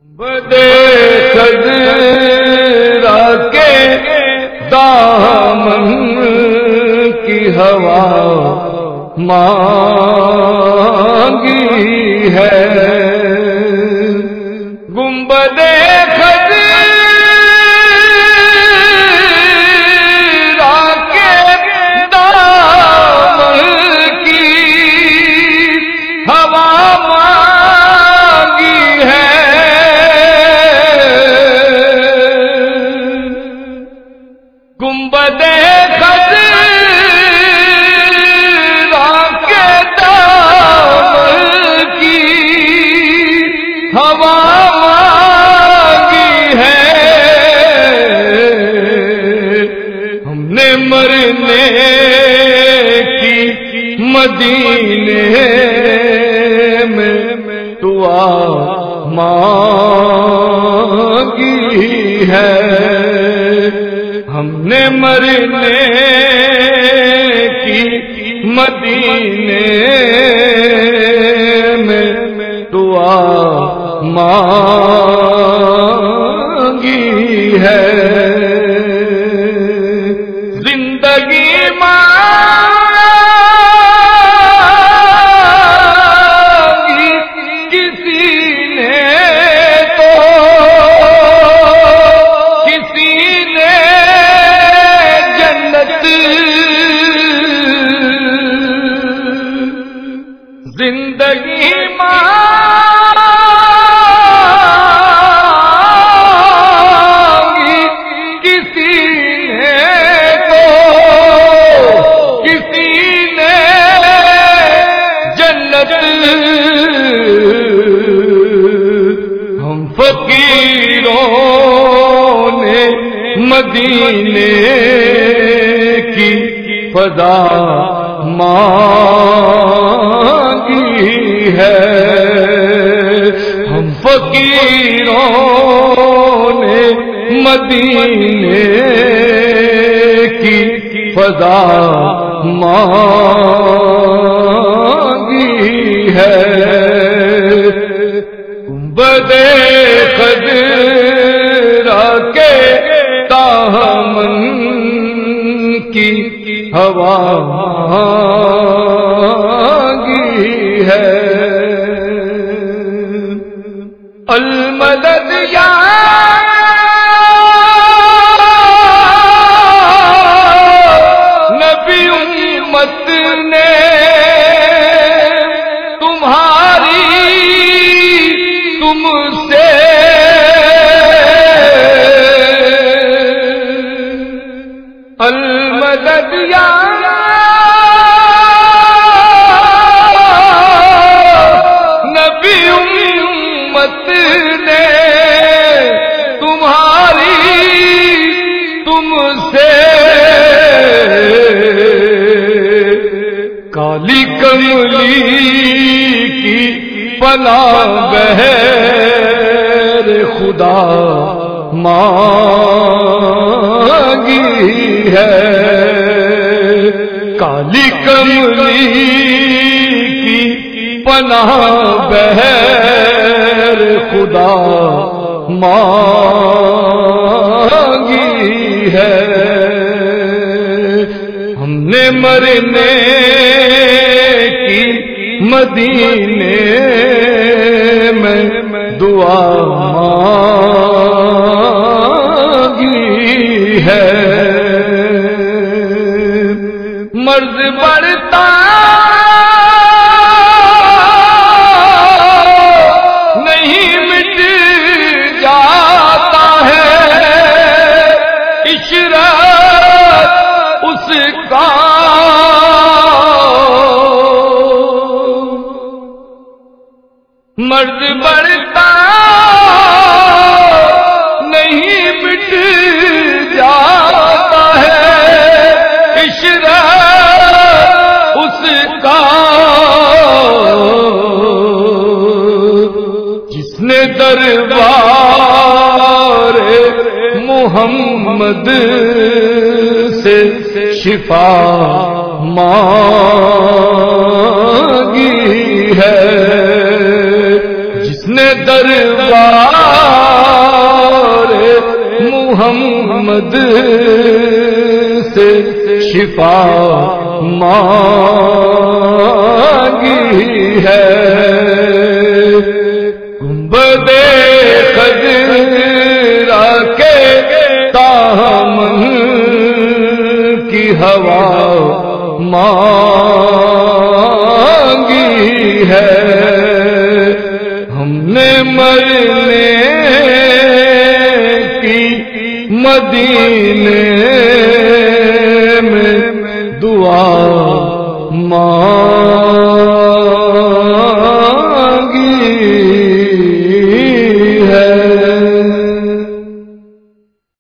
بدے خضرا کے دامن کی ہوا مانگی ہے، گنبدے خضرا کے دامن کی ہوا مانگی ہے، گنبدے ہوا مانگی ہے، ہم نے مرنے کی مدینے میں دعا مانگی ہے، ہم نے مرنے کی مدینے میں دعا مانگی ہے، زندگی مانگی کسی نے تو کسی نے جنت، زندگی ہم فقیروں نے مدینے کی فضا مانگی ہے، ہم فقیروں نے مدینے کی فضا مانگی ہے، بدے خضرا کے دامن کی ہوا مانگی ہے، المدد یا نبی امت نے تم سے المدد یا نبی امت نے تم سے کالی کملی کی پناہ بہر خدا مانگی ہے، کالی کملی کی پناہ بہر خدا مانگی ہے، ہم نے مرنے کی مدینے میں دعا مانگی ہے، مرض بڑھتا نہیں مٹ جاتا ہے، عشرت اس کا مرض بڑھتا نہیں مٹ جاتا ہے، عشرت اس کا جس نے دربار محمد سے شفا مانگی ہے، جس نے دربار محمد سے شفا مانگی ہے، گنبد خضرا کے دامن کی ہوا مانگی ہے، ہم نے مرنے کی مدینے میں دعا مانگی